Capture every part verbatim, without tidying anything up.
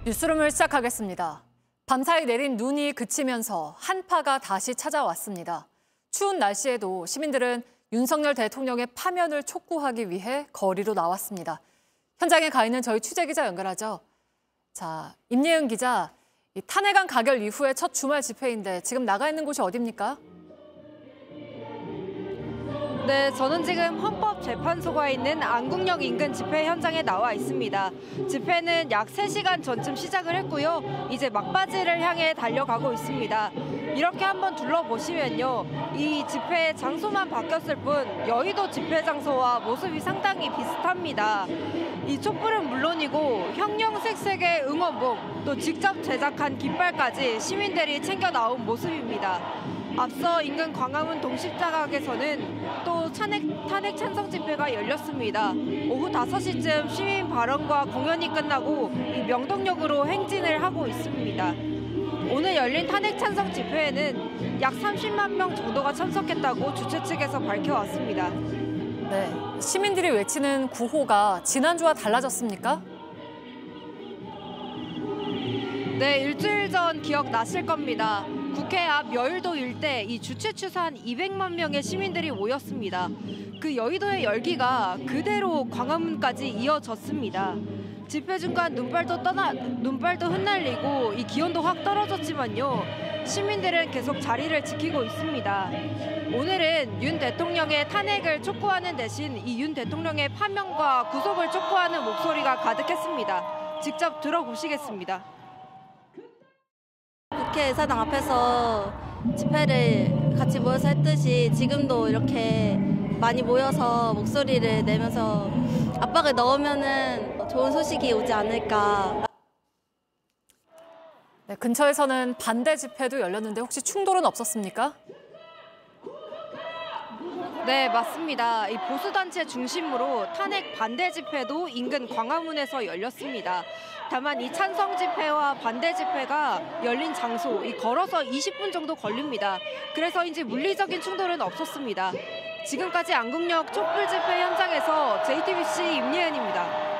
뉴스룸을 시작하겠습니다. 밤사이 내린 눈이 그치면서 한파가 다시 찾아왔습니다. 추운 날씨에도 시민들은 윤석열 대통령의 파면을 촉구하기 위해 거리로 나왔습니다. 현장에 가 있는 저희 취재기자 연결하죠. 자, 임예은 기자, 이 탄핵안 가결 이후에 첫 주말 집회인데 지금 나가 있는 곳이 어디입니까? 네, 저는 지금 헌법재판소가 있는 안국역 인근 집회 현장에 나와 있습니다. 집회는 약 세 시간 전쯤 시작을 했고요. 이제 막바지를 향해 달려가고 있습니다. 이렇게 한번 둘러보시면요. 이 집회 장소만 바뀌었을 뿐 여의도 집회 장소와 모습이 상당히 비슷합니다. 이 촛불은 물론이고 형형색색의 응원봉, 또 직접 제작한 깃발까지 시민들이 챙겨 나온 모습입니다. 앞서 인근 광화문 동십자각에서는 또 탄핵, 탄핵 찬성 집회가 열렸습니다. 오후 다섯 시쯤 시민 발언과 공연이 끝나고 이 명동역으로 행진을 하고 있습니다. 오늘 열린 탄핵 찬성 집회에는 약 삼십만 명 정도가 참석했다고 주최 측에서 밝혀왔습니다. 네, 시민들이 외치는 구호가 지난주와 달라졌습니까? 네, 일주일 전 기억나실 겁니다. 국회 앞 여의도 일대 이 주최 추산 이백만 명의 시민들이 모였습니다. 그 여의도의 열기가 그대로 광화문까지 이어졌습니다. 집회 중간 눈발도 떠나 눈발도 흩날리고 이 기온도 확 떨어졌지만요. 시민들은 계속 자리를 지키고 있습니다. 오늘은 윤 대통령의 탄핵을 촉구하는 대신 이 윤 대통령의 파면과 구속을 촉구하는 목소리가 가득했습니다. 직접 들어보시겠습니다. 국회 의사당 앞에서 집회를 같이 모여서 했듯이 지금도 이렇게 많이 모여서 목소리를 내면서 압박을 넣으면은 좋은 소식이 오지 않을까. 네, 근처에서는 반대 집회도 열렸는데 혹시 충돌은 없었습니까? 네, 맞습니다. 이 보수단체 중심으로 탄핵 반대 집회도 인근 광화문에서 열렸습니다. 다만 이 찬성 집회와 반대 집회가 열린 장소, 이 걸어서 이십 분 정도 걸립니다. 그래서인지 물리적인 충돌은 없었습니다. 지금까지 안국역 촛불 집회 현장에서 제이티비씨 임예은입니다.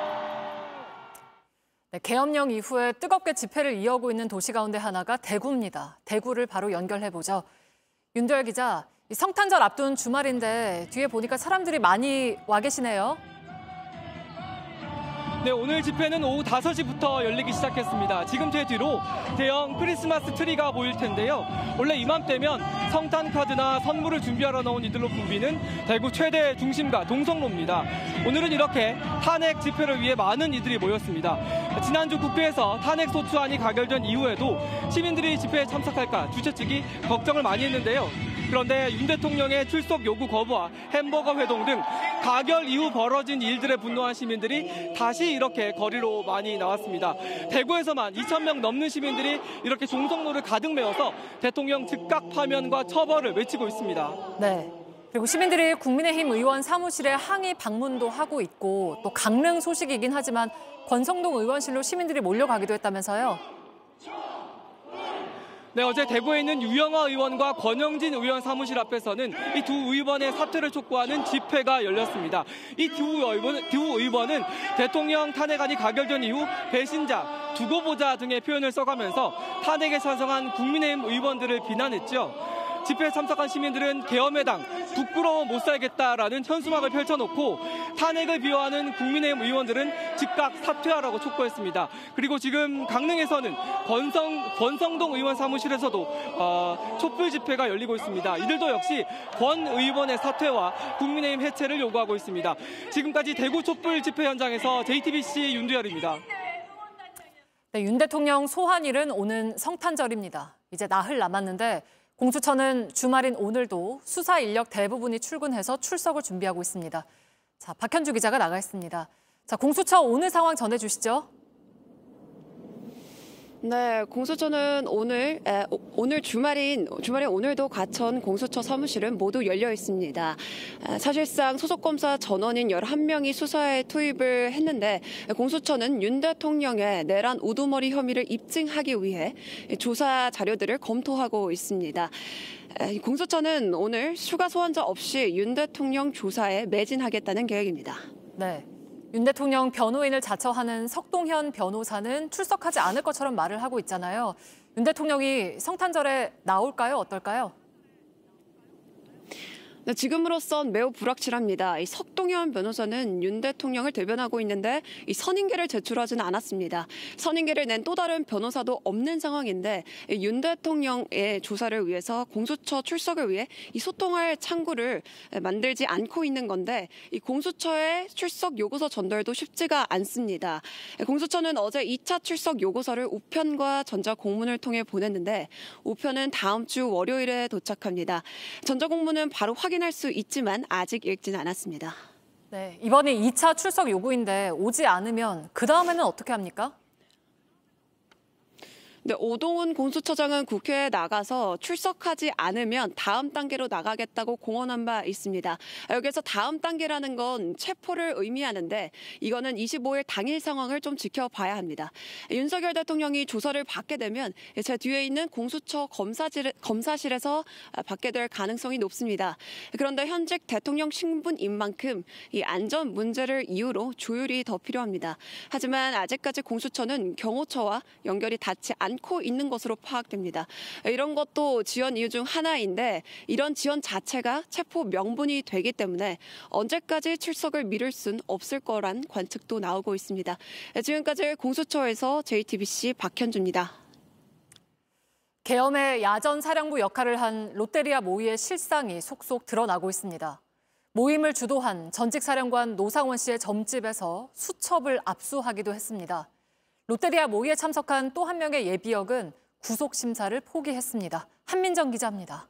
네, 계엄령 이후에 뜨겁게 집회를 이어오고 있는 도시 가운데 하나가 대구입니다. 대구를 바로 연결해보죠. 윤도열 기자, 이 성탄절 앞둔 주말인데 뒤에 보니까 사람들이 많이 와 계시네요. 네, 오늘 집회는 오후 다섯 시부터 열리기 시작했습니다. 지금 제 뒤로 대형 크리스마스 트리가 보일 텐데요. 원래 이맘때면 성탄 카드나 선물을 준비하러 나온 이들로 붐비는 대구 최대 중심가 동성로입니다. 오늘은 이렇게 탄핵 집회를 위해 많은 이들이 모였습니다. 지난주 국회에서 탄핵 소추안이 가결된 이후에도 시민들이 집회에 참석할까 주최 측이 걱정을 많이 했는데요. 그런데 윤 대통령의 출석 요구 거부와 햄버거 회동 등 가결 이후 벌어진 일들에 분노한 시민들이 다시 이렇게 거리로 많이 나왔습니다. 대구에서만 이천 명 넘는 시민들이 이렇게 동성로를 가득 메워서 대통령 즉각 파면과 처벌을 외치고 있습니다. 네. 그리고 시민들이 국민의힘 의원 사무실에 항의 방문도 하고 있고 또 강릉 소식이긴 하지만 권성동 의원실로 시민들이 몰려가기도 했다면서요. 네, 어제 대구에 있는 유영하 의원과 권영진 의원 사무실 앞에서는 이 두 의원의 사퇴를 촉구하는 집회가 열렸습니다. 이 두 의원, 두 의원은 대통령 탄핵안이 가결된 이후 배신자, 두고 보자 등의 표현을 써가면서 탄핵에 찬성한 국민의힘 의원들을 비난했죠. 집회에 참석한 시민들은 계엄의 당, 부끄러워 못 살겠다라는 현수막을 펼쳐놓고 탄핵을 비호하는 국민의힘 의원들은 즉각 사퇴하라고 촉구했습니다. 그리고 지금 강릉에서는 권성, 권성동 의원 사무실에서도 어, 촛불 집회가 열리고 있습니다. 이들도 역시 권 의원의 사퇴와 국민의힘 해체를 요구하고 있습니다. 지금까지 대구 촛불 집회 현장에서 제이티비씨 윤두열입니다. 네, 윤 대통령 소환일은 오는 성탄절입니다. 이제 나흘 남았는데 공수처는 주말인 오늘도 수사 인력 대부분이 출근해서 출석을 준비하고 있습니다. 자, 박현주 기자가 나가 있습니다. 자, 공수처 오늘 상황 전해주시죠. 네, 공수처는 오늘 에, 오늘 주말인 주말에 오늘도 과천 공수처 사무실은 모두 열려 있습니다. 에, 사실상 소속 검사 전원인 열한 명이 수사에 투입을 했는데 공수처는 윤 대통령의 내란 우두머리 혐의를 입증하기 위해 조사 자료들을 검토하고 있습니다. 에, 공수처는 오늘 추가 소환자 없이 윤 대통령 조사에 매진하겠다는 계획입니다. 네. 윤 대통령 변호인을 자처하는 석동현 변호사는 출석하지 않을 것처럼 말을 하고 있잖아요. 윤 대통령이 성탄절에 나올까요? 어떨까요? 네, 지금으로선 매우 불확실합니다. 이 석동현 변호사는 윤 대통령을 대변하고 있는데 이 선임계를 제출하지는 않았습니다. 선임계를 낸 또 다른 변호사도 없는 상황인데 윤 대통령의 조사를 위해서 공수처 출석을 위해 이 소통할 창구를 만들지 않고 있는 건데 이 공수처의 출석 요구서 전달도 쉽지가 않습니다. 공수처는 어제 이 차 출석 요구서를 우편과 전자공문을 통해 보냈는데 우편은 다음 주 월요일에 도착합니다. 전자공문은 바로 확인 할 수 있지만 아직 읽지는 않았습니다. 네, 이번이 이 차 출석 요구인데 오지 않으면 그 다음에는 어떻게 합니까? 네, 오동훈 공수처장은 국회에 나가서 출석하지 않으면 다음 단계로 나가겠다고 공언한 바 있습니다. 여기서 다음 단계라는 건 체포를 의미하는데 이거는 이십오 일 당일 상황을 좀 지켜봐야 합니다. 윤석열 대통령이 조사를 받게 되면 제 뒤에 있는 공수처 검사실, 검사실에서 받게 될 가능성이 높습니다. 그런데 현직 대통령 신분인 만큼 이 안전 문제를 이유로 조율이 더 필요합니다. 하지만 아직까지 공수처는 경호처와 연결이 닿지 않고 않고 있는 것으로 파악됩니다. 이런 것도 지연 이유 중 하나인데 이런 지연 자체가 체포 명분이 되기 때문에 언제까지 출석을 미룰 순 없을 거란 관측도 나오고 있습니다. 지금까지 공수처에서 제이티비씨 박현주입니다. 계엄의 야전 사령부 역할을 한 롯데리아 모의의 실상이 속속 드러나고 있습니다. 모임을 주도한 전직 사령관 노상원 씨의 점집에서 수첩을 압수하기도 했습니다. 롯데리아 모의에 참석한 또 한 명의 예비역은 구속 심사를 포기했습니다. 한민정 기자입니다.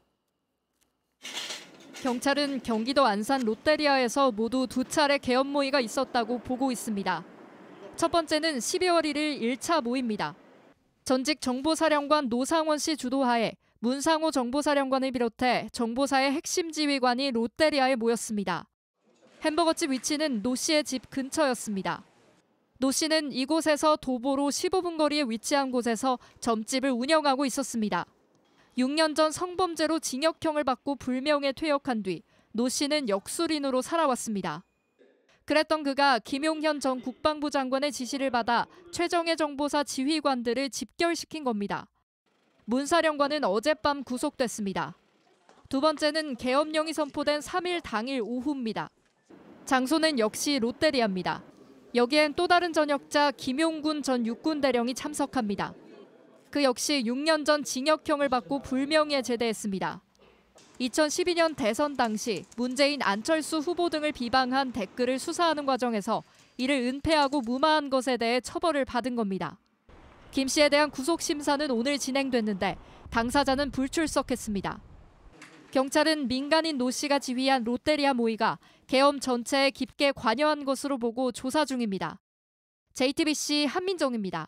경찰은 경기도 안산 롯데리아에서 모두 두 차례 계엄 모의가 있었다고 보고 있습니다. 첫 번째는 십이월 일일 일 차 모의입니다. 전직 정보사령관 노상원 씨 주도하에 문상호 정보사령관을 비롯해 정보사의 핵심 지휘관이 롯데리아에 모였습니다. 햄버거집 위치는 노 씨의 집 근처였습니다. 노 씨는 이곳에서 도보로 십오 분 거리에 위치한 곳에서 점집을 운영하고 있었습니다. 육 년 전 성범죄로 징역형을 받고 불명예 퇴역한 뒤 노 씨는 역술인으로 살아왔습니다. 그랬던 그가 김용현 전 국방부 장관의 지시를 받아 최정예 정보사 지휘관들을 집결시킨 겁니다. 문 사령관은 어젯밤 구속됐습니다. 두 번째는 계엄령이 선포된 삼 일 당일 오후입니다. 장소는 역시 롯데리아입니다. 여기엔 또 다른 전역자 김용군 전 육군대령이 참석합니다. 그 역시 육 년 전 징역형을 받고 불명예 제대했습니다. 이천십이 년 대선 당시 문재인 안철수 후보 등을 비방한 댓글을 수사하는 과정에서 이를 은폐하고 무마한 것에 대해 처벌을 받은 겁니다. 김 씨에 대한 구속 심사는 오늘 진행됐는데 당사자는 불출석했습니다. 경찰은 민간인 노 씨가 지휘한 롯데리아 모의가 계엄 전체에 깊게 관여한 것으로 보고 조사 중입니다. 제이티비씨 한민정입니다.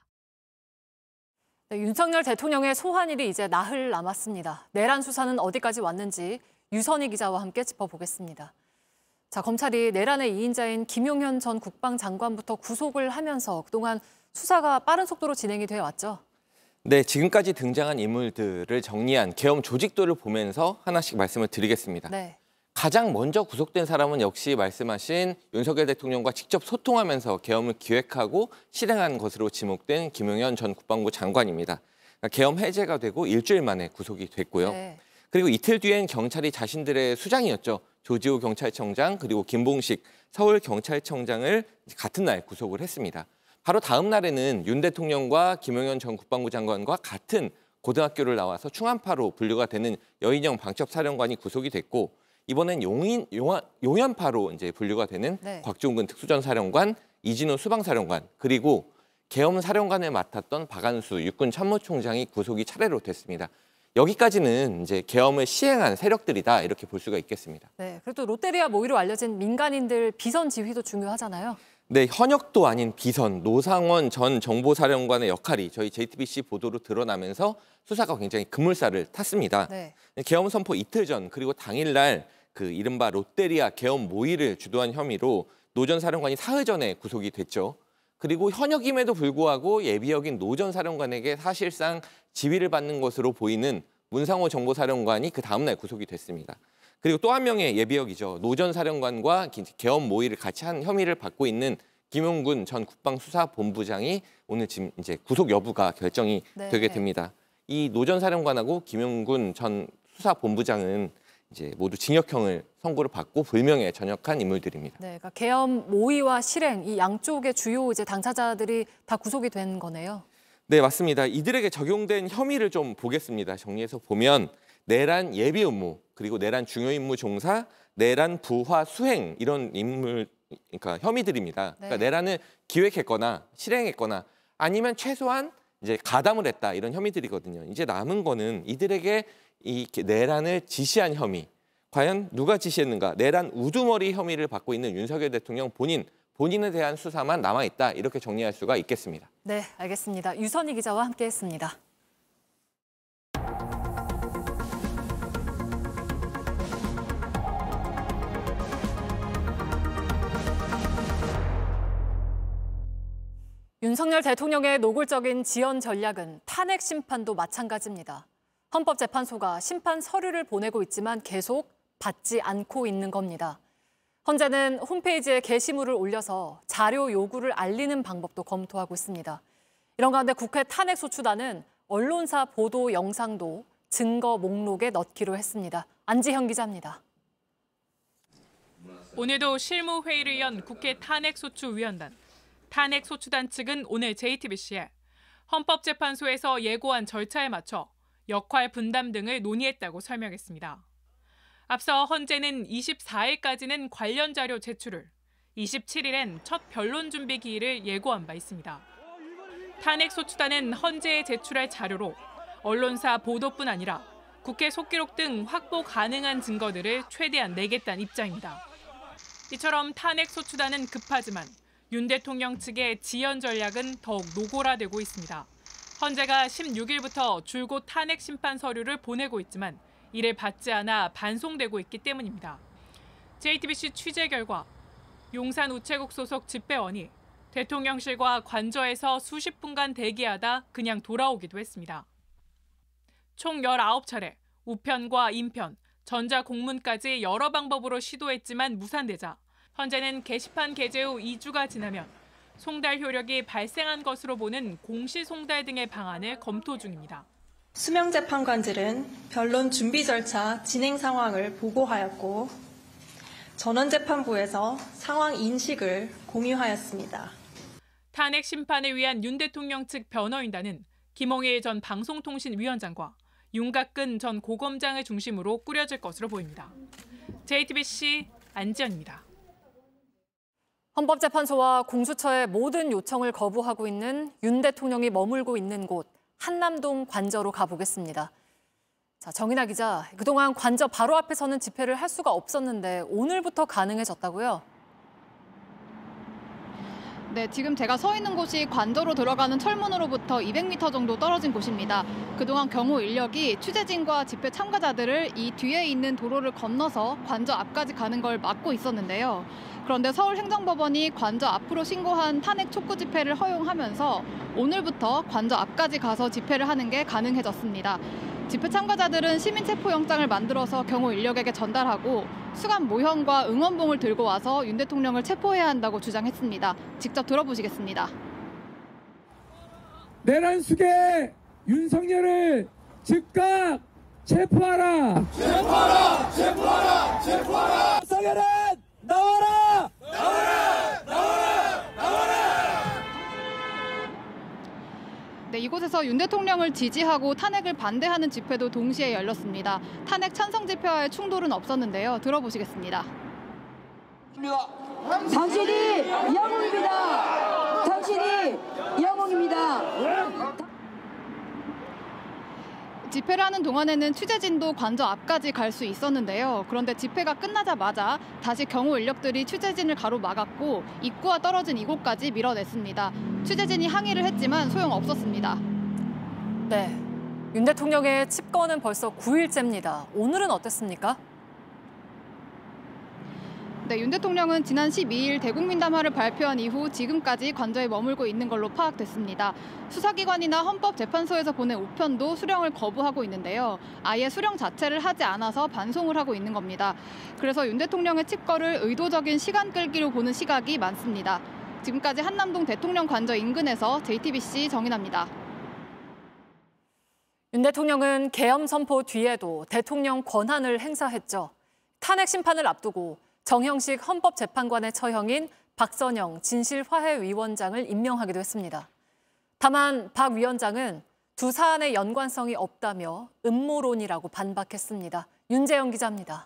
네, 윤석열 대통령의 소환일이 이제 나흘 남았습니다. 내란 수사는 어디까지 왔는지 유선희 기자와 함께 짚어보겠습니다. 자, 검찰이 내란의 이인자인 김용현 전 국방장관부터 구속을 하면서 그동안 수사가 빠른 속도로 진행이 되어 왔죠. 네, 지금까지 등장한 인물들을 정리한 계엄 조직도를 보면서 하나씩 말씀을 드리겠습니다. 네. 가장 먼저 구속된 사람은 역시 말씀하신 윤석열 대통령과 직접 소통하면서 계엄을 기획하고 실행한 것으로 지목된 김용현 전 국방부 장관입니다. 그러니까 계엄 해제가 되고 일주일 만에 구속이 됐고요. 네. 그리고 이틀 뒤엔 경찰이 자신들의 수장이었죠. 조지호 경찰청장 그리고 김봉식 서울경찰청장을 같은 날 구속을 했습니다. 바로 다음 날에는 윤 대통령과 김용현 전 국방부 장관과 같은 고등학교를 나와서 충암파로 분류가 되는 여인영 방첩사령관이 구속이 됐고 이번엔 용인, 용화, 용연파로 이제 분류가 되는 네. 곽종근 특수전사령관, 이진우 수방사령관 그리고 계엄 사령관을 맡았던 박안수 육군 참모총장이 구속이 차례로 됐습니다. 여기까지는 이제 계엄을 시행한 세력들이다 이렇게 볼 수가 있겠습니다. 네, 그리고 또 롯데리아 모의로 알려진 민간인들 비선 지휘도 중요하잖아요. 네, 현역도 아닌 비선 노상원 전 정보사령관의 역할이 저희 제이티비씨 보도로 드러나면서 수사가 굉장히 급물살을 탔습니다. 네. 계엄 선포 이틀 전 그리고 당일날 그 이른바 롯데리아 계엄 모의를 주도한 혐의로 노 전 사령관이 사흘 전에 구속이 됐죠. 그리고 현역임에도 불구하고 예비역인 노 전 사령관에게 사실상 지휘를 받는 것으로 보이는 문상호 정보사령관이 그 다음 날 구속이 됐습니다. 그리고 또 한 명의 예비역이죠. 노 전 사령관과 계엄 모의를 같이 한 혐의를 받고 있는 김용군 전 국방수사본부장이 오늘 지금 이제 구속 여부가 결정이 네. 되게 됩니다. 이 노 전 사령관하고 김용군 전 수사본부장은 이제 모두 징역형을 선고를 받고 불명예에 전역한 인물들입니다. 네, 그러니까 계엄 모의와 실행 이 양쪽의 주요 이제 당사자들이 다 구속이 된 거네요. 네, 맞습니다. 이들에게 적용된 혐의를 좀 보겠습니다. 정리해서 보면 내란 예비 임무, 그리고 내란 중요 임무 종사, 내란 부화 수행 이런 인물 그러니까 혐의들입니다. 그러니까 네. 내란을 기획했거나 실행했거나 아니면 최소한 이제 가담을 했다 이런 혐의들이거든요. 이제 남은 거는 이들에게 이 내란을 지시한 혐의. 과연 누가 지시했는가? 내란 우두머리 혐의를 받고 있는 윤석열 대통령 본인, 본인에 대한 수사만 남아있다. 이렇게 정리할 수가 있겠습니다. 네, 알겠습니다. 유선희 기자와 함께했습니다. 윤석열 대통령의 노골적인 지연 전략은 탄핵 심판도 마찬가지입니다. 헌법재판소가 심판 서류를 보내고 있지만 계속 받지 않고 있는 겁니다. 헌재는 홈페이지에 게시물을 올려서 자료 요구를 알리는 방법도 검토하고 있습니다. 이런 가운데 국회 탄핵소추단은 언론사 보도 영상도 증거 목록에 넣기로 했습니다. 안지현 기자입니다. 오늘도 실무회의를 연 국회 탄핵소추위원단. 탄핵소추단 측은 오늘 제이티비씨에 헌법재판소에서 예고한 절차에 맞춰 역할 분담 등을 논의했다고 설명했습니다. 앞서 헌재는 이십사일까지는 관련 자료 제출을, 이십칠일엔 첫 변론 준비 기일을 예고한 바 있습니다. 탄핵소추단은 헌재에 제출할 자료로 언론사 보도뿐 아니라 국회 속기록 등 확보 가능한 증거들을 최대한 내겠다는 입장입니다. 이처럼 탄핵소추단은 급하지만 윤 대통령 측의 지연 전략은 더욱 노골화되고 있습니다. 헌재가 십육일부터 줄곧 탄핵 심판 서류를 보내고 있지만 이를 받지 않아 반송되고 있기 때문입니다. 제이티비씨 취재 결과 용산 우체국 소속 집배원이 대통령실과 관저에서 수십 분간 대기하다 그냥 돌아오기도 했습니다. 총 열아홉 차례 우편과 인편, 전자공문까지 여러 방법으로 시도했지만 무산되자 헌재는 게시판 게재 후 이 주가 지나면 송달 효력이 발생한 것으로 보는 공시송달 등의 방안을 검토 중입니다. 수명재판관들은 변론 준비 절차 진행 상황을 보고하였고 전원재판부에서 상황 인식을 공유하였습니다. 탄핵 심판을 위한 윤 대통령 측 변호인단은 김홍일 전 방송통신위원장과 윤곽근 전 고검장을 중심으로 꾸려질 것으로 보입니다. 제이티비씨 안지연입니다. 헌법재판소와 공수처의 모든 요청을 거부하고 있는 윤 대통령이 머물고 있는 곳 한남동 관저로 가보겠습니다. 자, 정인아 기자, 그동안 관저 바로 앞에서는 집회를 할 수가 없었는데 오늘부터 가능해졌다고요? 네, 지금 제가 서 있는 곳이 관저로 들어가는 철문으로부터 이백 미터 정도 떨어진 곳입니다. 그동안 경호 인력이 취재진과 집회 참가자들을 이 뒤에 있는 도로를 건너서 관저 앞까지 가는 걸 막고 있었는데요. 그런데 서울행정법원이 관저 앞으로 신고한 탄핵 촉구 집회를 허용하면서 오늘부터 관저 앞까지 가서 집회를 하는 게 가능해졌습니다. 집회 참가자들은 시민체포영장을 만들어서 경호 인력에게 전달하고 수감 모형과 응원봉을 들고 와서 윤 대통령을 체포해야 한다고 주장했습니다. 직접 들어보시겠습니다. 내란 수계 윤석열을 즉각 체포하라! 체포하라! 체포하라! 체포하라! 윤석열은 나와라! 나와라! 나와라! 나와라! 네, 이곳에서 윤 대통령을 지지하고 탄핵을 반대하는 집회도 동시에 열렸습니다. 탄핵 찬성 집회와의 충돌은 없었는데요. 들어보시겠습니다. 당신이 영웅입니다. 당신이 영웅입니다. 집회를 하는 동안에는 취재진도 관저 앞까지 갈 수 있었는데요. 그런데 집회가 끝나자마자 다시 경호 인력들이 취재진을 가로막았고 입구와 떨어진 이곳까지 밀어냈습니다. 취재진이 항의를 했지만 소용없었습니다. 네, 윤 대통령의 칩거는 벌써 구일째입니다. 오늘은 어땠습니까? 네, 윤 대통령은 지난 십이일 대국민담화를 발표한 이후 지금까지 관저에 머물고 있는 걸로 파악됐습니다. 수사기관이나 헌법재판소에서 보낸 우편도 수령을 거부하고 있는데요. 아예 수령 자체를 하지 않아서 반송을 하고 있는 겁니다. 그래서 윤 대통령의 칩거를 의도적인 시간 끌기로 보는 시각이 많습니다. 지금까지 한남동 대통령 관저 인근에서 제이티비씨 정인아입니다. 윤 대통령은 계엄 선포 뒤에도 대통령 권한을 행사했죠. 탄핵 심판을 앞두고 정형식 헌법재판관의 처형인 박선영 진실화해위원장을 임명하기도 했습니다. 다만 박 위원장은 두 사안의 연관성이 없다며 음모론이라고 반박했습니다. 윤재영 기자입니다.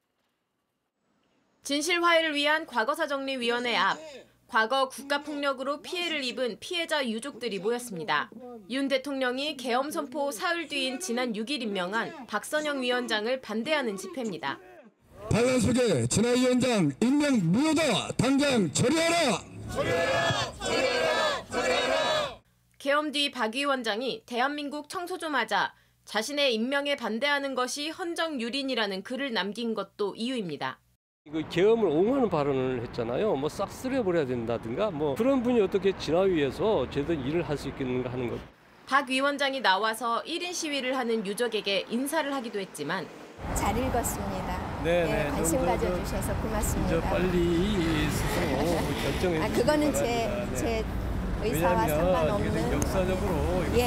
진실화해를 위한 과거사정리위원회 앞, 과거 국가폭력으로 피해를 입은 피해자 유족들이 모였습니다. 윤 대통령이 계엄 선포 사흘 뒤인 지난 육 일 임명한 박선영 위원장을 반대하는 집회입니다. 반란 속에 진화 위원장 임명 무효다. 당장 처리하라. 처리하라. 처리하라. 처리하라. 계엄 뒤 박 위원장이 대한민국 청소좀 하자, 자신의 임명에 반대하는 것이 헌정유린이라는 글을 남긴 것도 이유입니다. 이거 계엄을 옹호하는 발언을 했잖아요. 뭐 싹 쓸어버려야 된다든가 뭐 그런 분이 어떻게 진화위에서 제대로 일을 할 수 있겠는가 하는 것. 박 위원장이 나와서 일 인 시위를 하는 유족에게 인사를 하기도 했지만 잘 읽었습니다. 네, 네, 네, 관심 좀, 가져주셔서 저 고맙습니다. 빨리 스스로 결정해 아, 그거는 제, 제 네. 의사와 상관없는. 역사적으로 예,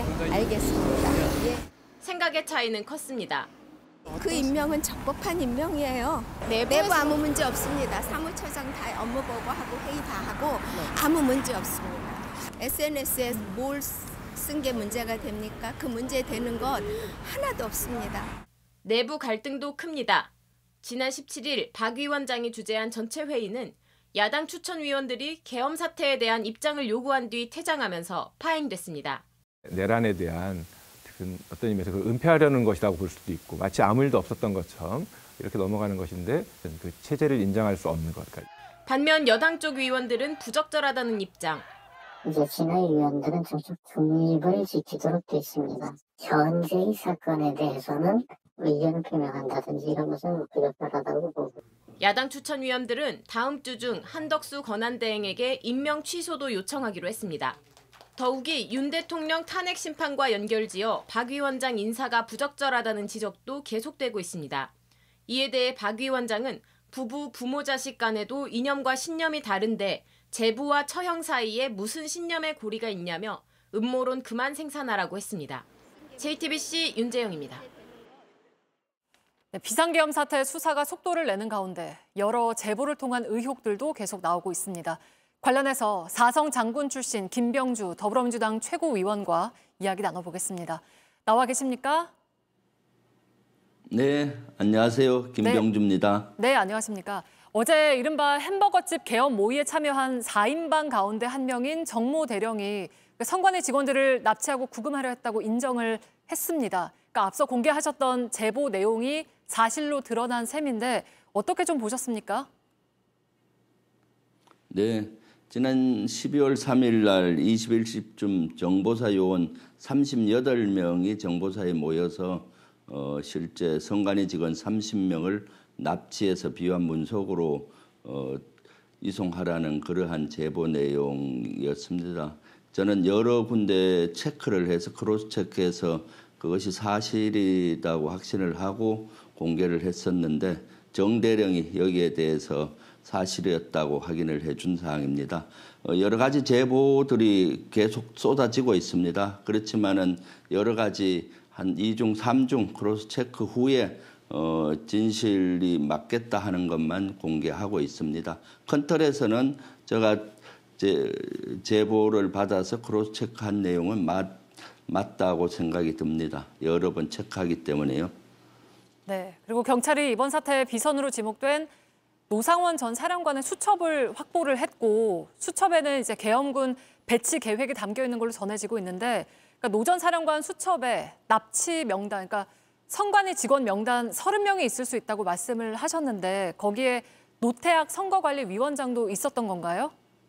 알겠습니다. 예. 생각의 차이는 컸습니다. 그 임명은 적법한 임명이에요. 내부 아무 문제 없습니다. 사무처장 다 업무 보고하고 회의 다 하고 아무 문제 없습니다. 에스엔에스에 뭘 쓴 게 문제가 됩니까? 그 문제 되는 것 하나도 없습니다. 내부 갈등도 큽니다. 지난 십칠 일 박 위원장이 주재한 전체 회의는 야당 추천위원들이 계엄 사태에 대한 입장을 요구한 뒤 퇴장하면서 파행됐습니다. 내란에 대한 어떤 의미에서 그걸 은폐하려는 것이라고 볼 수도 있고 마치 아무 일도 없었던 것처럼 이렇게 넘어가는 것인데 그 체제를 인정할 수 없는 것. 반면 여당 쪽 위원들은 부적절하다는 입장. 이제 진화위 위원들은 정책 중립을 지키도록 돼 있습니다. 현재 이 사건에 대해서는 의견을 표명한다든지 이런 것은 부적절하다고 보고. 야당 추천위원들은 다음 주 중 한덕수 권한대행에게 임명 취소도 요청하기로 했습니다. 더욱이 윤 대통령 탄핵 심판과 연결지어 박 위원장 인사가 부적절하다는 지적도 계속되고 있습니다. 이에 대해 박 위원장은 부부, 부모, 자식 간에도 이념과 신념이 다른데 제보와 처형 사이에 무슨 신념의 고리가 있냐며 음모론 그만 생산하라고 했습니다. 제이티비씨 윤재영입니다. 네, 비상계엄 사태 수사가 속도를 내는 가운데 여러 제보를 통한 의혹들도 계속 나오고 있습니다. 관련해서 사성 장군 출신 김병주 더불어민주당 최고위원과 이야기 나눠보겠습니다. 나와 계십니까? 네, 안녕하세요. 김병주입니다. 네, 네, 안녕하십니까. 어제 이른바 햄버거집 계엄 모의에 참여한 사 인방 가운데 한 명인 정모 대령이 선관위 직원들을 납치하고 구금하려 했다고 인정을 했습니다. 그러니까 앞서 공개하셨던 제보 내용이 사실로 드러난 셈인데 어떻게 좀 보셨습니까? 네, 지난 십이월 삼일 날 이십일 시쯤 정보사 요원 삼십여덟 명이 정보사에 모여서 어, 실제 선관위 직원 삼십 명을 납치해서 비환 문속으로 어, 이송하라는 그러한 제보 내용이었습니다. 저는 여러 군데 체크를 해서 크로스 체크해서 그것이 사실이라고 확신을 하고 공개를 했었는데 정 대령이 여기에 대해서 사실이었다고 확인을 해준 사항입니다. 어, 여러 가지 제보들이 계속 쏟아지고 있습니다. 그렇지만은 여러 가지 한 이중, 삼중 크로스 체크 후에 어, 진실이 맞겠다 하는 것만 공개하고 있습니다. 큰 틀에서는 제가 제, 제보를 받아서 크로스 체크한 내용은 맞, 맞다고 생각이 듭니다. 여러 번 체크하기 때문에요. 네, 그리고 경찰이 이번 사태의 비선으로 지목된 노상원 전 사령관의 수첩을 확보를 했고 수첩에는 이제 계엄군 배치 계획이 담겨 있는 걸로 전해지고 있는데 그러니까 노 전 사령관 수첩에 납치 명단, 그러니까 선관위 직원 명단 서른 명이 있을 수 있다고 말씀을 하셨는데 거기에 노태학 선거관리위원장도 있었던 건가요?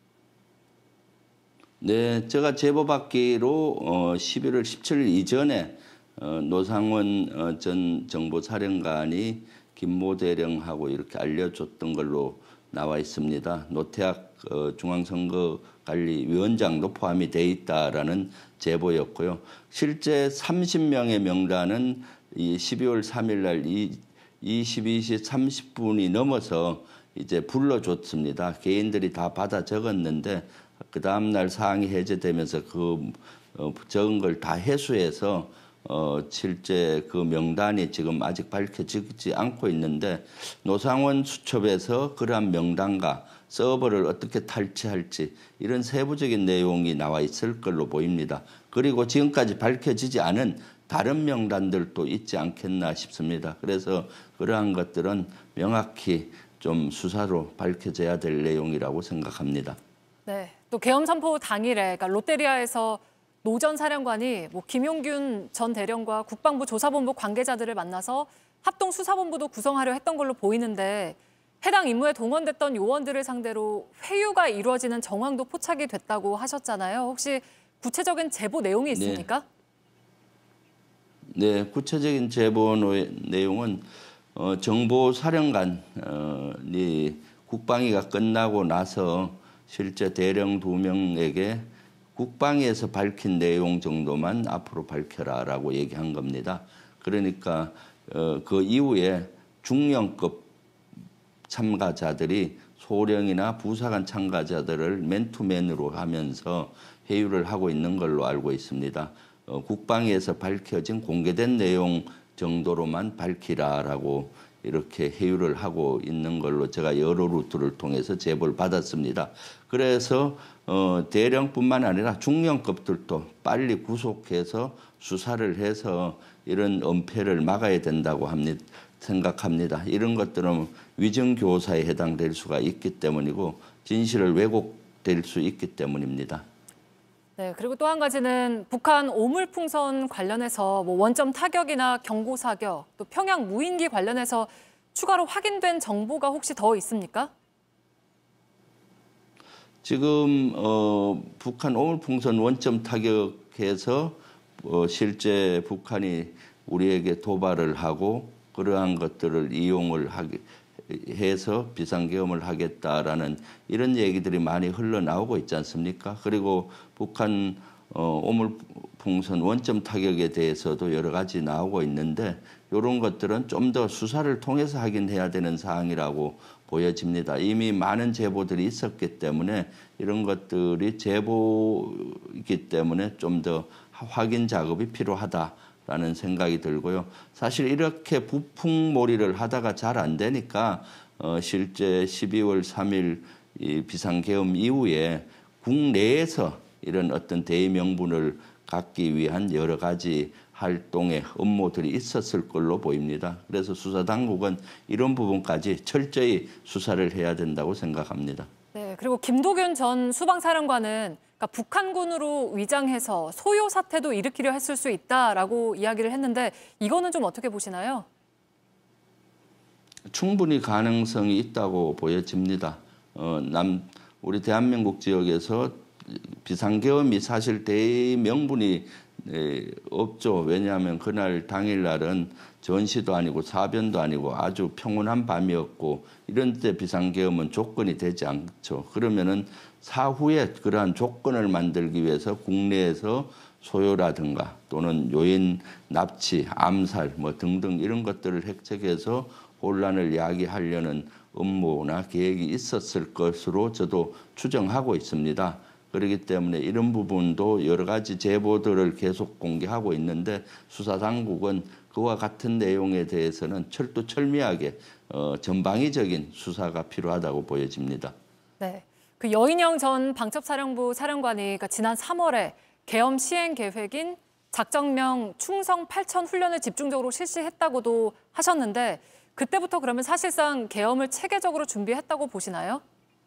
네, 제가 제보받기로 어, 십일월 십칠일 이전에 어, 노상원 어, 전 정보사령관이 김모 대령하고 이렇게 알려줬던 걸로 나와 있습니다. 노태학 어, 중앙선거관리위원장도 포함이 돼 있다라는 제보였고요. 실제 삼십 명의 명단은 이 십이월 삼일 날 이 이십이 시 삼십 분이 넘어서 이제 불러줬습니다. 개인들이 다 받아 적었는데 그 다음날 사항이 해제되면서 그 어, 적은 걸 다 해수해서 어, 실제 그 명단이 지금 아직 밝혀지지 않고 있는데 노상원 수첩에서 그러한 명단과 서버를 어떻게 탈취할지 이런 세부적인 내용이 나와 있을 걸로 보입니다. 그리고 지금까지 밝혀지지 않은 다른 명단들도 있지 않겠나 싶습니다. 그래서 그러한 것들은 명확히 좀 수사로 밝혀져야 될 내용이라고 생각합니다. 네, 또 계엄 선포 당일에 그러니까 롯데리아에서 노 전 사령관이 뭐 김용균 전 대령과 국방부 조사본부 관계자들을 만나서 합동 수사본부도 구성하려 했던 걸로 보이는데 해당 임무에 동원됐던 요원들을 상대로 회유가 이루어지는 정황도 포착이 됐다고 하셨잖아요. 혹시 구체적인 제보 내용이 있습니까? 네, 네 구체적인 제보 내용은 어, 정보사령관이 국방위가 끝나고 나서 실제 대령 두 명에게 국방위에서 밝힌 내용 정도만 앞으로 밝혀라라고 얘기한 겁니다. 그러니까 어, 그 이후에 중령급 참가자들이 소령이나 부사관 참가자들을 맨투맨으로 하면서 회유를 하고 있는 걸로 알고 있습니다. 어, 국방위에서 밝혀진 공개된 내용 정도로만 밝히라라고 이렇게 회유를 하고 있는 걸로 제가 여러 루트를 통해서 제보를 받았습니다. 그래서 어, 대령뿐만 아니라 중령급들도 빨리 구속해서 수사를 해서 이런 은폐를 막아야 된다고 합니다. 생각합니다. 이런 것들은 위증교사에 해당될 수가 있기 때문이고 진실을 왜곡될 수 있기 때문입니다. 네, 그리고 또 한 가지는 북한 오물풍선 관련해서 뭐 원점 타격이나 경고 사격, 또 평양 무인기 관련해서 추가로 확인된 정보가 혹시 더 있습니까? 지금 어, 북한 오물풍선 원점 타격해서 어, 실제 북한이 우리에게 도발을 하고 그러한 것들을 이용을 하게 해서 비상계엄을 하겠다라는 이런 얘기들이 많이 흘러나오고 있지 않습니까? 그리고 북한 어, 오물풍선 원점 타격에 대해서도 여러 가지 나오고 있는데 이런 것들은 좀 더 수사를 통해서 하긴 해야 되는 사항이라고 보여집니다. 이미 많은 제보들이 있었기 때문에 이런 것들이 제보이기 때문에 좀 더 확인 작업이 필요하다. 라는 생각이 들고요. 사실 이렇게 부풍몰이를 하다가 잘 안 되니까 어, 실제 십이월 삼일 이 비상계엄 이후에 국내에서 이런 어떤 대의명분을 갖기 위한 여러 가지 활동의 업무들이 있었을 걸로 보입니다. 그래서 수사당국은 이런 부분까지 철저히 수사를 해야 된다고 생각합니다. 네, 그리고 김도균 전 수방사령관은 그러니까 북한군으로 위장해서 소요 사태도 일으키려 했을 수 있다라고 이야기를 했는데 이거는 좀 어떻게 보시나요? 충분히 가능성이 있다고 보여집니다. 어, 남 우리 대한민국 지역에서 비상계엄이 사실 대명분이 네, 없죠. 왜냐하면 그날 당일날은 전시도 아니고 사변도 아니고 아주 평온한 밤이었고 이런 때 비상계엄은 조건이 되지 않죠. 그러면은 사후에 그러한 조건을 만들기 위해서 국내에서 소요라든가 또는 요인 납치, 암살 뭐 등등 이런 것들을 획책해서 혼란을 야기하려는 업무나 계획이 있었을 것으로 저도 추정하고 있습니다. 그렇기 때문에 이런 부분도 여러 가지 제보들을 계속 공개하고 있는데 수사당국은 그와 같은 내용에 대해서는 철두철미하게 어, 전방위적인 수사가 필요하다고 보여집니다. 네, 그 여인영 전 방첩사령부 사령관이 그러니까 지난 삼월에 계엄 시행 계획인 작전명 충성 팔천 훈련을 집중적으로 실시했다고도 하셨는데 그때부터 그러면 사실상 계엄을 체계적으로 준비했다고 보시나요?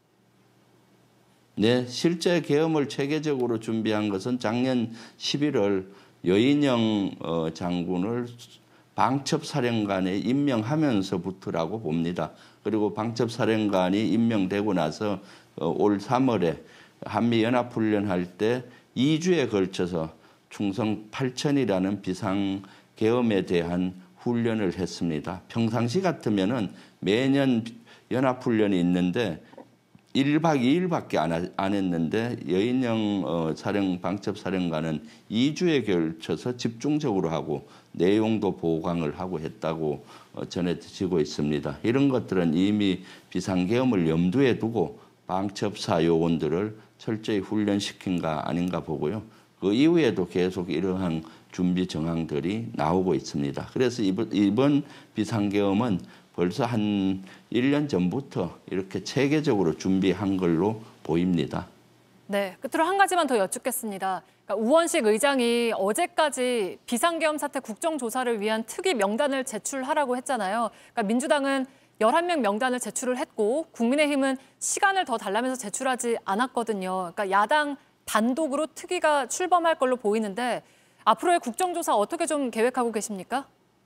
네, 실제 계엄을 체계적으로 준비한 것은 작년 십일월 여인영 어, 장군을 방첩사령관에 임명하면서부터라고 봅니다. 그리고 방첩사령관이 임명되고 나서 어, 올 삼월에 한미연합훈련할 때 이 주에 걸쳐서 충성 팔천이라는 비상계엄에 대한 훈련을 했습니다. 평상시 같으면은 매년 연합훈련이 있는데 일 박 이 일밖에 안, 안 했는데 여인영 어, 사령 방첩 사령관은 이 주에 걸쳐서 집중적으로 하고 내용도 보강을 하고 했다고 어, 전해지고 있습니다. 이런 것들은 이미 비상계엄을 염두에 두고 방첩사 요원들을 철저히 훈련시킨가 아닌가 보고요. 그 이후에도 계속 이러한 준비 정황들이 나오고 있습니다. 그래서 이번, 이번 비상계엄은 벌써 한 일 년 전부터 이렇게 체계적으로 준비한 걸로 보입니다. 네, 끝으로 한 가지만 더 여쭙겠습니다. 그러니까 우원식 의장이 어제까지 비상계엄 사태 국정조사를 위한 특위 명단을 제출하라고 했잖아요. 그러니까 민주당은 열한 명 명단을 제출을 했고 국민의힘은 시간을 더 달라면서 제출하지 않았거든요. 그러니까 야당 단독으로 특위가 출범할 걸로 보이는데 앞으로의 국정조사 어떻게 좀 계획하고 계십니까?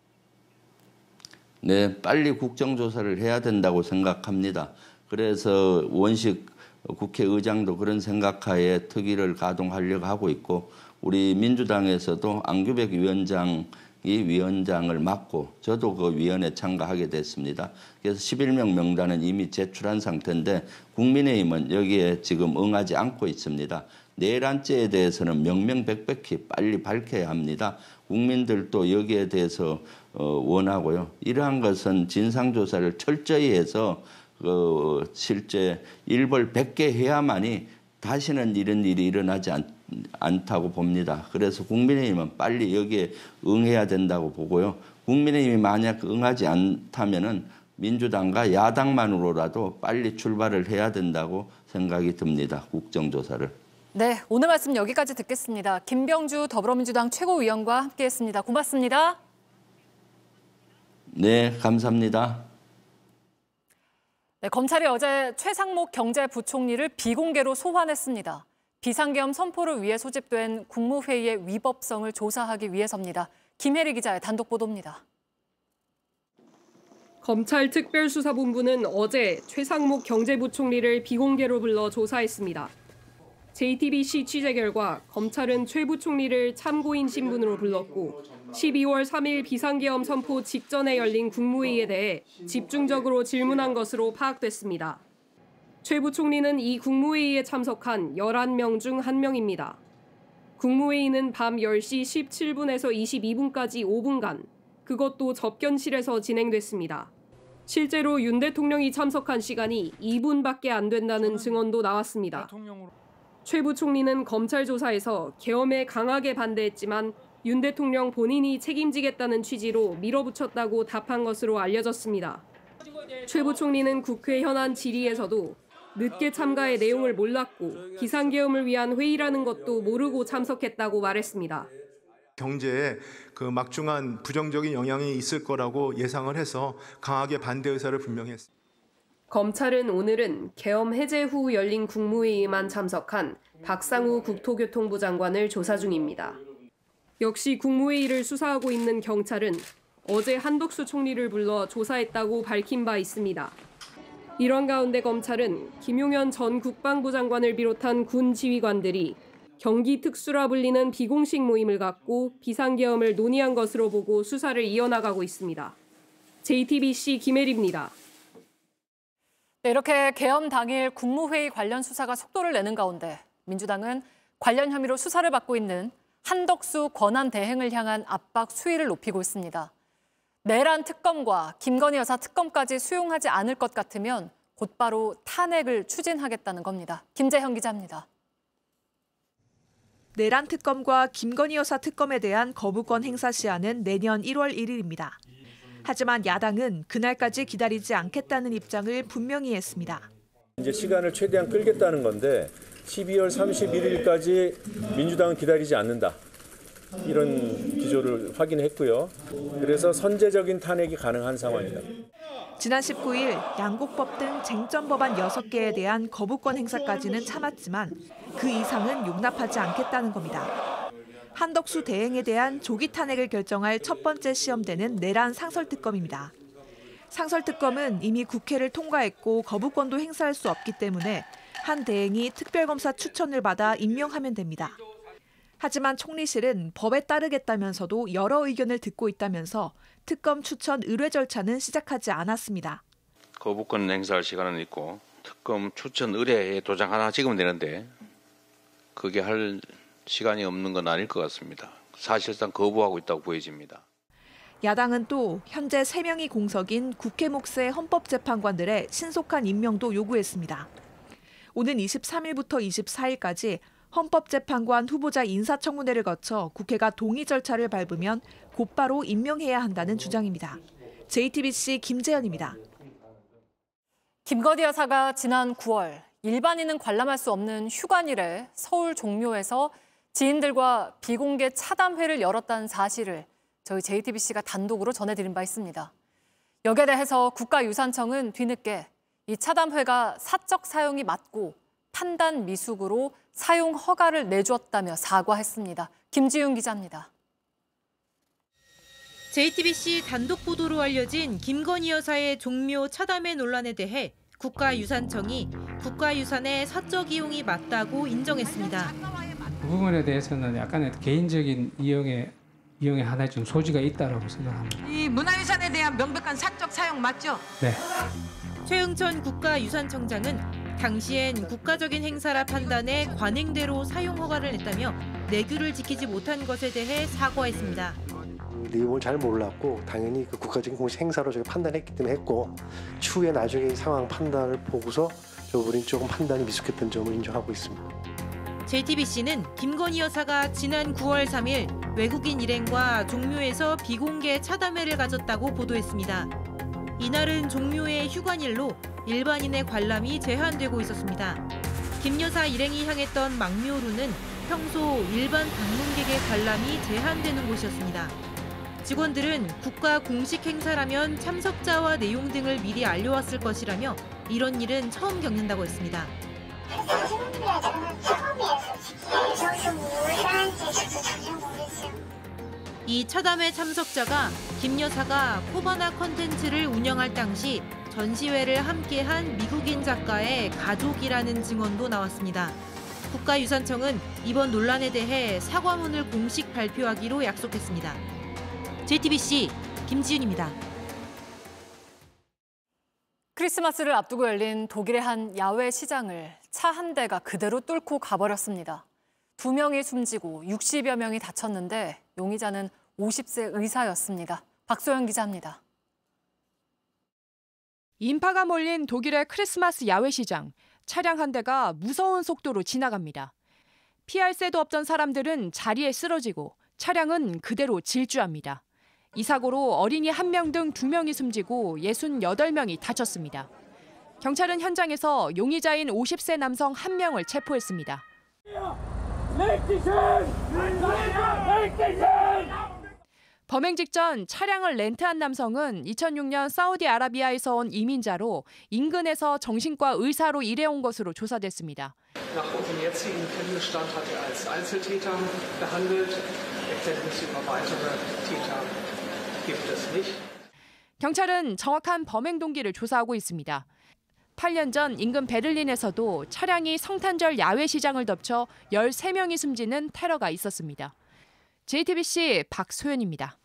네, 빨리 국정조사를 해야 된다고 생각합니다. 그래서 원식 국회의장도 그런 생각하에 특위를 가동하려고 하고 있고 우리 민주당에서도 안규백 위원장이 위원장을 맡고 저도 그 위원회에 참가하게 됐습니다. 그래서 십일 명 명단은 이미 제출한 상태인데 국민의힘은 여기에 지금 응하지 않고 있습니다. 내란죄에 대해서는 명명백백히 빨리 밝혀야 합니다. 국민들도 여기에 대해서 원하고요. 이러한 것은 진상조사를 철저히 해서 그 실제 일벌백계 해야만이 다시는 이런 일이 일어나지 않, 않다고 봅니다. 그래서 국민의힘은 빨리 여기에 응해야 된다고 보고요. 국민의힘이 만약 응하지 않다면은 민주당과 야당만으로라도 빨리 출발을 해야 된다고 생각이 듭니다. 국정조사를. 네, 오늘 말씀 여기까지 듣겠습니다. 김병주 더불어민주당 최고위원과 함께했습니다. 고맙습니다. 네, 감사합니다. 네, 검찰이 어제 최상목 경제부총리를 비공개로 소환했습니다. 비상계엄 선포를 위해 소집된 국무회의의 위법성을 조사하기 위해서입니다. 김혜리 기자의 단독 보도입니다. 검찰 특별수사본부는 어제 최상목 경제부총리를 비공개로 불러 조사했습니다. 제이티비씨 취재 결과 검찰은 최 부총리를 참고인 신분으로 불렀고 십이월 삼일 비상계엄 선포 직전에 열린 국무회의에 대해 집중적으로 질문한 것으로 파악됐습니다. 최 부총리는 이 국무회의에 참석한 열한 명 중 한 명입니다. 국무회의는 밤 열 시 십칠 분에서 이십이 분까지 오 분간, 그것도 접견실에서 진행됐습니다. 실제로 윤 대통령이 참석한 시간이 이 분밖에 안 된다는 증언도 나왔습니다. 최 부총리는 검찰 조사에서 계엄에 강하게 반대했지만 윤 대통령 본인이 책임지겠다는 취지로 밀어붙였다고 답한 것으로 알려졌습니다. 최 부총리는 국회 현안 질의에서도 늦게 참가해 내용을 몰랐고 비상계엄을 위한 회의라는 것도 모르고 참석했다고 말했습니다. 경제에 그 막중한 부정적인 영향이 있을 거라고 예상을 해서 강하게 반대 의사를 분명히 했습니다. 검찰은 오늘은 계엄 해제 후 열린 국무회의만 참석한 박상우 국토교통부 장관을 조사 중입니다. 역시 국무회의를 수사하고 있는 경찰은 어제 한덕수 총리를 불러 조사했다고 밝힌 바 있습니다. 이런 가운데 검찰은 김용현 전 국방부 장관을 비롯한 군 지휘관들이 경기 특수라 불리는 비공식 모임을 갖고 비상계엄을 논의한 것으로 보고 수사를 이어나가고 있습니다. 제이티비씨 김혜리입니다. 네, 이렇게 계엄 당일 국무회의 관련 수사가 속도를 내는 가운데 민주당은 관련 혐의로 수사를 받고 있는 한덕수 권한대행을 향한 압박 수위를 높이고 있습니다. 내란 특검과 김건희 여사 특검까지 수용하지 않을 것 같으면 곧바로 탄핵을 추진하겠다는 겁니다. 김재형 기자입니다. 내란 특검과 김건희 여사 특검에 대한 거부권 행사 시한은 내년 일월 일일입니다. 하지만 야당은 그날까지 기다리지 않겠다는 입장을 분명히 했습니다. 이제 시간을 최대한 끌겠다는 건데 십이월 삼십일일까지 민주당은 기다리지 않는다. 이런 기조를 확인했고요. 그래서 선제적인 탄핵이 가능한 상황이다. 지난 십구일 양곡법 등 쟁점 법안 여섯 개에 대한 거부권 행사까지는 참았지만 그 이상은 용납하지 않겠다는 겁니다. 한덕수 대행에 대한 조기 탄핵을 결정할 첫 번째 시험대는 내란 상설특검입니다. 상설특검은 이미 국회를 통과했고 거부권도 행사할 수 없기 때문에 한 대행이 특별검사 추천을 받아 임명하면 됩니다. 하지만 총리실은 법에 따르겠다면서도 여러 의견을 듣고 있다면서 특검 추천 의뢰 절차는 시작하지 않았습니다. 거부권 행사할 시간은 있고 특검 추천 의뢰에 도장 하나 찍으면 되는데 그게 할 시간이 없는 건 아닐 것 같습니다. 사실상 거부하고 있다고 보여집니다. 야당은 또 현재 세 명이 공석인 국회 몫의 헌법재판관들의 신속한 임명도 요구했습니다. 오는 이십삼일부터 이십사일까지 헌법재판관 후보자 인사청문회를 거쳐 국회가 동의 절차를 밟으면 곧바로 임명해야 한다는 주장입니다. 제이티비씨 김재현입니다. 김건희 여사가 지난 구월 일반인은 관람할 수 없는 휴관일에 서울 종묘에서 지인들과 비공개 차담회를 열었다는 사실을 저희 제이티비씨가 단독으로 전해드린 바 있습니다. 여기에 대해서 국가유산청은 뒤늦게 이 차담회가 사적 사용이 맞고 판단 미숙으로 사용 허가를 내주었다며 사과했습니다. 김지윤 기자입니다. 제이티비씨 단독 보도로 알려진 김건희 여사의 종묘 차담회 논란에 대해 국가유산청이 국가유산의 사적 이용이 맞다고 인정했습니다. 그 부분에 대해서는 약간의 개인적인 이용의 이용의 하나의 좀 소지가 있다고 생각합니다. 이 문화유산에 대한 명백한 사적 사용 맞죠? 네. 최응천 국가유산청장은 당시엔 국가적인 행사라 판단해 관행대로 사용 허가를 냈다며 내규를 지키지 못한 것에 대해 사과했습니다. 내용을 잘 몰랐고 당연히 그 국가적인 공식 행사로 저희가 판단했기 때문에 했고 추후에 나중에 이 상황 판단을 보고서 저 부분이 조금 판단이 미숙했던 점을 인정하고 있습니다. 제이티비씨는 김건희 여사가 지난 구월 삼일 외국인 일행과 종묘에서 비공개 차담회를 가졌다고 보도했습니다. 이날은 종묘의 휴관일로 일반인의 관람이 제한되고 있었습니다. 김 여사 일행이 향했던 망묘루는 평소 일반 방문객의 관람이 제한되는 곳이었습니다. 직원들은 국가 공식 행사라면 참석자와 내용 등을 미리 알려왔을 것이라며 이런 일은 처음 겪는다고 했습니다. 이 차담회 참석자가 김 여사가 코바나 컨텐츠를 운영할 당시 전시회를 함께한 미국인 작가의 가족이라는 증언도 나왔습니다. 국가유산청은 이번 논란에 대해 사과문을 공식 발표하기로 약속했습니다. 제이티비씨 김지윤입니다. 크리스마스를 앞두고 열린 독일의 한 야외 시장을 차 한 대가 그대로 뚫고 가버렸습니다. 두 명이 숨지고 육십여 명이 다쳤는데 용의자는 오십 세 의사였습니다. 박소영 기자입니다. 인파가 몰린 독일의 크리스마스 야외 시장. 차량 한 대가 무서운 속도로 지나갑니다. 피할 새도 없던 사람들은 자리에 쓰러지고 차량은 그대로 질주합니다. 이 사고로 어린이 한 명 등 두 명이 숨지고 육십팔 명이 다쳤습니다. 경찰은 현장에서 용의자인 오십 세 남성 한 명을 체포했습니다. 범행 직전 차량을 렌트한 남성은 이천육 년 사우디아라비아에서 온 이민자로 인근에서 정신과 의사로 일해온 것으로 조사됐습니다. 경찰은 정확한 범행 동기를 조사하고 있습니다. 팔 년 전 인근 베를린에서도 차량이 성탄절 야외 시장을 덮쳐 열세 명이 숨지는 테러가 있었습니다. 제이티비씨 박소연입니다.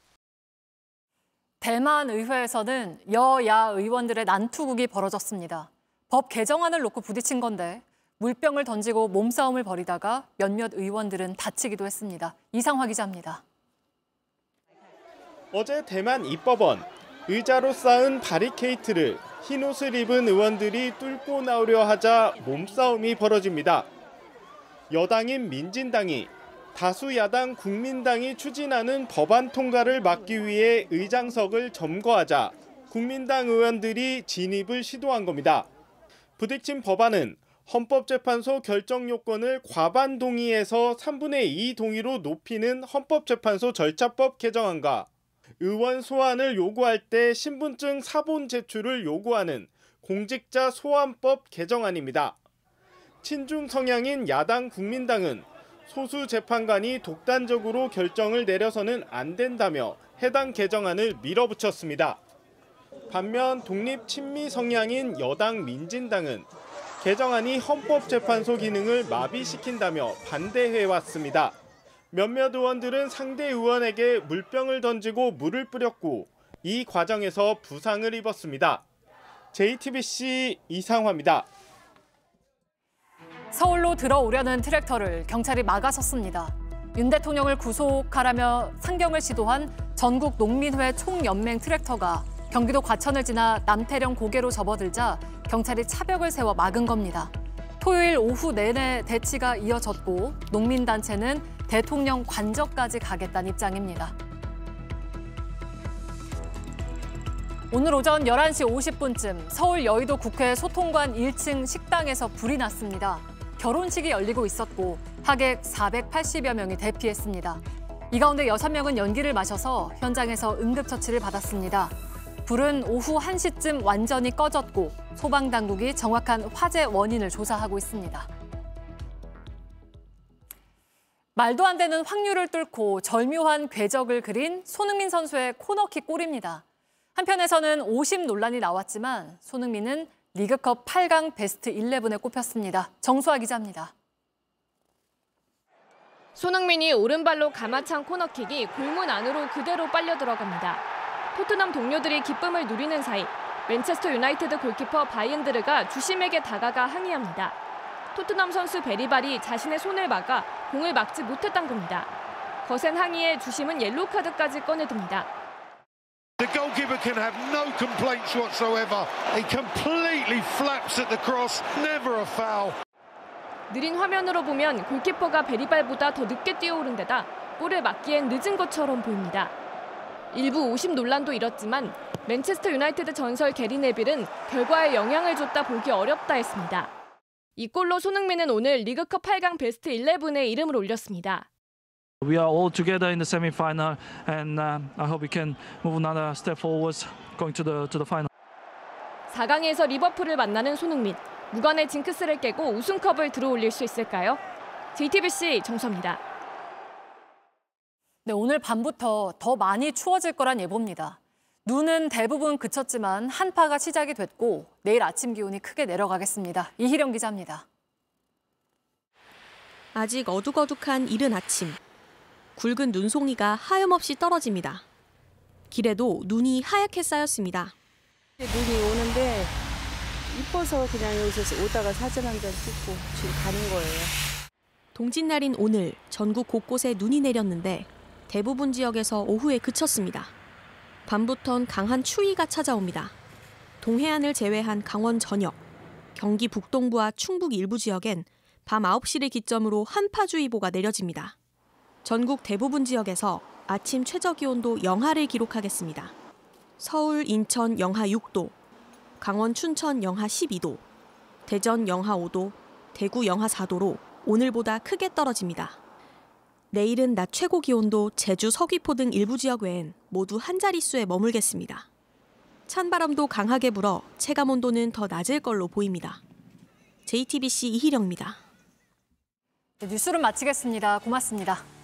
대만 의회에서는 여야 의원들의 난투극이 벌어졌습니다. 법 개정안을 놓고 부딪힌 건데 물병을 던지고 몸싸움을 벌이다가 몇몇 의원들은 다치기도 했습니다. 이상화 기자입니다. 어제 대만 입법원, 의자로 쌓은 바리케이트를 흰옷을 입은 의원들이 뚫고 나오려 하자 몸싸움이 벌어집니다. 여당인 민진당이 다수 야당 국민당이 추진하는 법안 통과를 막기 위해 의장석을 점거하자 국민당 의원들이 진입을 시도한 겁니다. 부딪힌 법안은 헌법재판소 결정 요건을 과반 동의에서 삼분의 이 동의로 높이는 헌법재판소 절차법 개정안과 의원 소환을 요구할 때 신분증 사본 제출을 요구하는 공직자 소환법 개정안입니다. 친중 성향인 야당 국민당은 소수 재판관이 독단적으로 결정을 내려서는 안 된다며 해당 개정안을 밀어붙였습니다. 반면 독립 친미 성향인 여당 민진당은 개정안이 헌법재판소 기능을 마비시킨다며 반대해왔습니다. 몇몇 의원들은 상대 의원에게 물병을 던지고 물을 뿌렸고 이 과정에서 부상을 입었습니다. 제이티비씨 이상화입니다. 서울로 들어오려는 트랙터를 경찰이 막아섰습니다. 윤 대통령을 구속하라며 상경을 시도한 전국 농민회 총연맹 트랙터가 경기도 과천을 지나 남태령 고개로 접어들자 경찰이 차벽을 세워 막은 겁니다. 토요일 오후 내내 대치가 이어졌고 농민단체는 대통령 관저까지 가겠다는 입장입니다. 오늘 오전 열한 시 오십 분쯤 서울 여의도 국회 소통관 일 층 식당에서 불이 났습니다. 결혼식이 열리고 있었고 하객 사백팔십여 명이 대피했습니다. 이 가운데 여섯 명은 연기를 마셔서 현장에서 응급처치를 받았습니다. 불은 오후 한 시쯤 완전히 꺼졌고 소방당국이 정확한 화재 원인을 조사하고 있습니다. 말도 안 되는 확률을 뚫고 절묘한 궤적을 그린 손흥민 선수의 코너킥 골입니다. 한편에서는 오심 논란이 나왔지만 손흥민은 리그컵 팔 강 베스트 십일에 꼽혔습니다. 정수아 기자입니다. 손흥민이 오른발로 감아찬 코너킥이 골문 안으로 그대로 빨려 들어갑니다. 토트넘 동료들이 기쁨을 누리는 사이 맨체스터 유나이티드 골키퍼 바이엔드르가 주심에게 다가가 항의합니다. 토트넘 선수 베리발이 자신의 손을 막아 공을 막지 못했던 겁니다. 거센 항의에 주심은 옐로우 카드까지 꺼내듭니다. The goalkeeper can have no complaints whatsoever. He completely flaps at the cross. Never a foul. 느린 화면으로 보면 골키퍼가 베리발보다 더 늦게 뛰어오른 데다 골을 막기엔 늦은 것처럼 보입니다. 일부 오심 논란도 일었지만 맨체스터 유나이티드 전설 게리 네빌은 결과에 영향을 줬다 보기 어렵다 했습니다. 이 골로 손흥민은 오늘 리그컵 팔 강 베스트 십일에 이름을 올렸습니다. We are all together in the semi-final, and uh, I hope we can move another step forwards, going to the to the final. 사 강에서 리버풀을 만나는 손흥민, 무관의 징크스를 깨고 우승컵을 들어올릴 수 있을까요? 제이티비씨 정수아입니다. 네, 오늘 밤부터 더 많이 추워질 거란 예보입니다. 눈은 대부분 그쳤지만 한파가 시작이 됐고 내일 아침 기온이 크게 내려가겠습니다. 이희령 기자입니다. 아직 어둑어둑한 이른 아침. 굵은 눈송이가 하염없이 떨어집니다. 길에도 눈이 하얗게 쌓였습니다. 눈이 오는데 이뻐서 그냥 여기서 오다가 사진 한 장 찍고 지금 가는 거예요. 동짓날인 오늘 전국 곳곳에 눈이 내렸는데 대부분 지역에서 오후에 그쳤습니다. 밤부턴 강한 추위가 찾아옵니다. 동해안을 제외한 강원 전역, 경기 북동부와 충북 일부 지역엔 밤 아홉 시를 기점으로 한파주의보가 내려집니다. 전국 대부분 지역에서 아침 최저기온도 영하를 기록하겠습니다. 서울, 인천 영하 육 도, 강원, 춘천 영하 십이 도, 대전 영하 오 도, 대구 영하 사 도로 오늘보다 크게 떨어집니다. 내일은 낮 최고 기온도 제주, 서귀포 등 일부 지역 외엔 모두 한 자릿수에 머물겠습니다. 찬바람도 강하게 불어 체감온도는 더 낮을 걸로 보입니다. 제이티비씨 이희령입니다. 네, 뉴스를 마치겠습니다. 고맙습니다.